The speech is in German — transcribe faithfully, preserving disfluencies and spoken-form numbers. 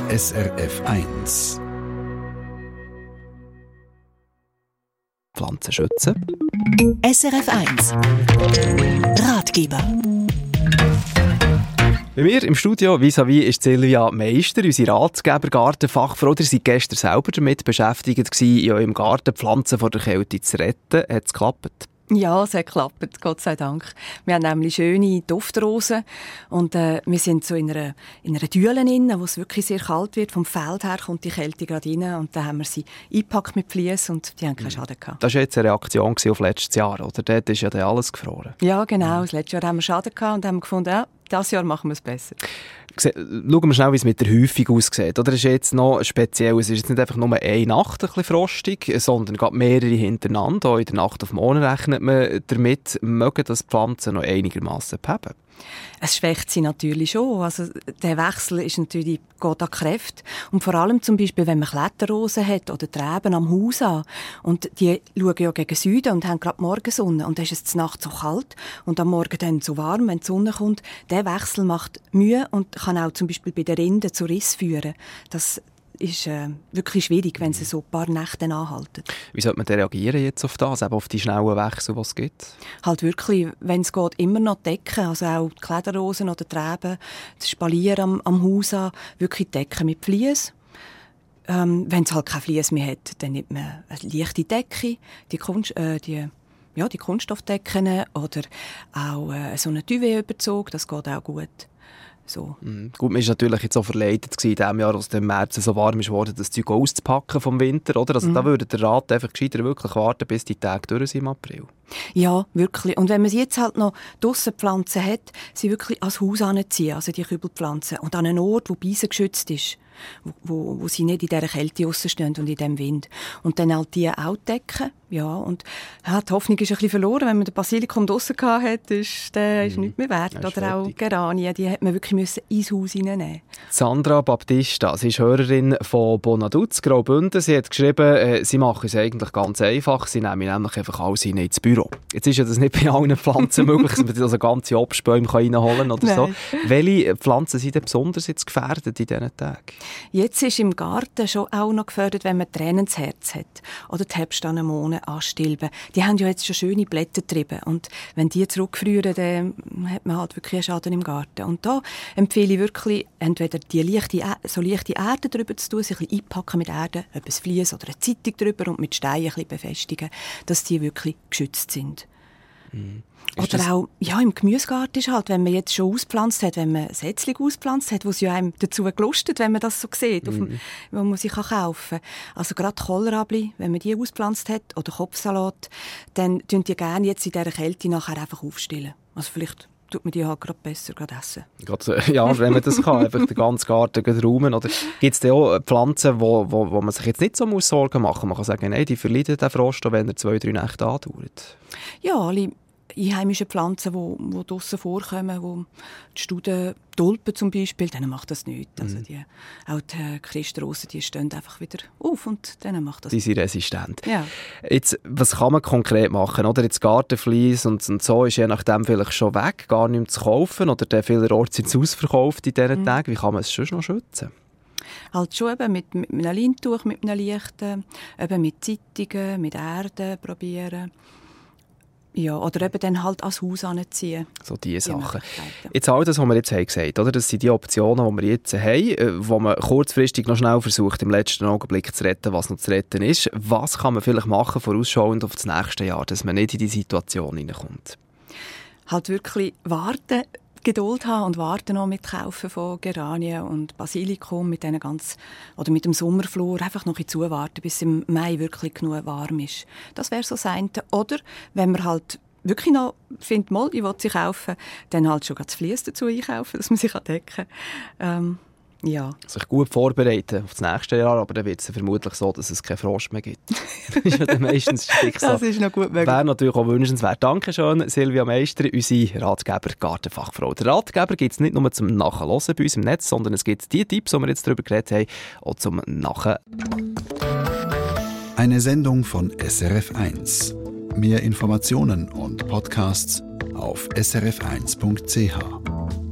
S R F eins. Pflanzen schützen. S R F eins Ratgeber. Bei mir im Studio vis-à-vis ist Silvia Meister, unsere Ratgeber, Gartenfachfrau. Ihr seid gestern selber damit beschäftigt, in eurem Garten Pflanzen vor der Kälte zu retten. Hat es geklappt? Ja, es hat geklappt, Gott sei Dank. Wir haben nämlich schöne Duftrosen und äh, wir sind so in einer, in einer Düle drin, wo es wirklich sehr kalt wird. Vom Feld her kommt die Kälte gerade rein und dann haben wir sie eingepackt mit Flies und die haben keinen Schaden gehabt. Das war jetzt eine Reaktion auf letztes Jahr, oder? Dort ist ja dann alles gefroren. Ja, genau. Das letzte Jahr haben wir Schaden gehabt und haben gefunden, ja, dieses Jahr machen wir es besser. Schauen wir schnell, wie es mit der Häufung aussieht. Oder ist jetzt noch speziell, es ist jetzt nicht einfach nur eine Nacht ein bisschen frostig, sondern gerade mehrere hintereinander. Auch in der Nacht auf morgen rechnet man damit, mögen das Pflanzen noch einigermaßen beheben. Es schwächt sie natürlich schon. Also der Wechsel ist natürlich, geht an Kräfte. Und vor allem zum Beispiel, wenn man Kletterrosen hat oder Treben am Haus an. Und die schauen ja gegen Süden und haben gerade Morgensonne. Und dann ist es zur Nacht so kalt und am Morgen dann so warm, wenn die Sonne kommt. Der Wechsel macht Mühe und kann auch zum Beispiel bei den Rinden zu Riss führen. Das ist äh, wirklich schwierig, wenn sie so ein paar Nächte anhalten. Wie sollte man denn reagieren jetzt auf das, eben auf die schnellen Wechsel, die es gibt? Halt wirklich, wenn es geht, immer noch decken, also auch die Kletterrosen oder Treben, das Spalier am, am Haus an, wirklich decken mit Vlies. Ähm, wenn es halt kein Vlies mehr hat, dann nimmt man eine leichte Decke, die, Kunst, äh, die, ja, die Kunststoffdecken oder auch äh, so einen Duvet-Überzug, das geht auch gut. So. Mhm. Gut, man war natürlich jetzt auch verleitet in diesem Jahr, als es im März so warm ist worden, das Zeug auszupacken vom Winter, oder? Also mhm. da würde der Rat einfach gescheiter wirklich warten, bis die Tage durch sind im April. Ja, wirklich. Und wenn man sie jetzt halt noch draussen Pflanzen hat, sie wirklich ans Haus anziehen, also die Kübelpflanzen, und an einen Ort, wo Beisen geschützt ist, wo, wo, wo sie nicht in dieser Kälte rausstehen und in diesem Wind. Und dann halt die auch decken. Ja, und ja, die Hoffnung ist ein bisschen verloren. Wenn man den Basilikum draussen hatte, ist der ist mm. nichts mehr wert. Oder fertig. Auch Geranien, die hat man wirklich müssen ins Haus hineinnehmen. Sandra Baptista, sie ist Hörerin von Bonaduz, Graubünden. Sie hat geschrieben, äh, sie machen es eigentlich ganz einfach. Sie nehmen nämlich einfach alles hinein ins Büro. Jetzt ist ja das nicht bei allen Pflanzen möglich, dass man also ganze Obstbäume reinholen kann oder so. Welche Pflanzen sind denn besonders jetzt gefährdet in diesen Tagen? Jetzt ist im Garten schon auch noch gefährdet, wenn man Tränen ins Herz hat. Oder die Herbstanemonen anstilben. Die haben ja jetzt schon schöne Blätter getrieben. Und wenn die zurückfrieren, dann hat man halt wirklich einen Schaden im Garten. Und da empfehle ich wirklich, entweder die leichte, so leichte Erde drüber zu tun, sich ein bisschen einpacken mit Erde, etwas Vlies oder eine Zeitung drüber und mit Steinen ein bisschen befestigen, dass die wirklich geschützt sind. Mhm. Oder auch ja, im Gemüsegarten ist halt, wenn man jetzt schon auspflanzt hat, wenn man Setzling auspflanzt hat, wo es ja einem dazu gelustet, wenn man das so sieht, auf dem, wo man sie kaufen kann. Also gerade Kohlrabi, wenn man die auspflanzt hat, oder Kopfsalat, dann tun die gerne jetzt in dieser Kälte nachher einfach aufstellen. Also vielleicht tut man die halt gerade besser gerade essen. Gerade, ja, wenn man das kann, einfach den ganzen Garten räumen. Oder gibt es da auch Pflanzen, wo, wo, wo man sich jetzt nicht so muss Sorgen machen muss? Man kann sagen, nein, die verleiden den Frost, wenn er zwei, drei Nächte andauert. Ja, alle einheimische Pflanzen, die, die draussen vorkommen, wo die Studen, Tulpen zum Beispiel, denen macht das nichts. Also die, auch die Christrosen, die stehen einfach wieder auf und denen macht das nichts. Die sind resistent. Ja. Jetzt, was kann man konkret machen? Oder jetzt Gartenflies und, und so ist je nachdem vielleicht schon weg, gar nicht mehr zu kaufen oder der vielerorts ins Haus verkauft in diesen mhm. Tagen. Wie kann man es schon noch schützen? Halt schon eben mit, mit einem Leintuch, mit einem leichten, eben mit Zeitungen, mit Erde probieren. Ja, oder eben dann halt ans Haus anziehen. So diese Sachen. Jetzt all das, was wir jetzt haben gesagt haben, das sind die Optionen, die wir jetzt haben, wo man kurzfristig noch schnell versucht, im letzten Augenblick zu retten, was noch zu retten ist. Was kann man vielleicht machen, vorausschauend auf das nächste Jahr, dass man nicht in die Situation hineinkommt? Halt wirklich warten, Geduld haben und warten noch mit Kaufen von Geranien und Basilikum mit denen ganz, oder mit dem Sommerflor einfach noch ein zuwarten, bis es im Mai wirklich genug warm ist. Das wäre so das eine. Oder wenn man halt wirklich noch findet, mal, ich will sie kaufen, dann halt schon das Vlies dazu einkaufen, dass man sich decken kann. Ähm, ja. Sich gut vorbereiten auf das nächste Jahr, aber dann wird es vermutlich so, dass es keinen Frost mehr gibt. Das ist ja dann meistens so. Das ist noch gut möglich. Wäre natürlich auch wünschenswert. Dankeschön, Silvia Meister, unsere Ratgeber Gartenfachfrau. Der Ratgeber gibt es nicht nur zum Nachhören bei uns im Netz, sondern es gibt die Tipps, die wir jetzt darüber geredet haben, auch zum Nachher. Eine Sendung von S R F eins. Mehr Informationen und Podcasts auf s r f eins punkt c h.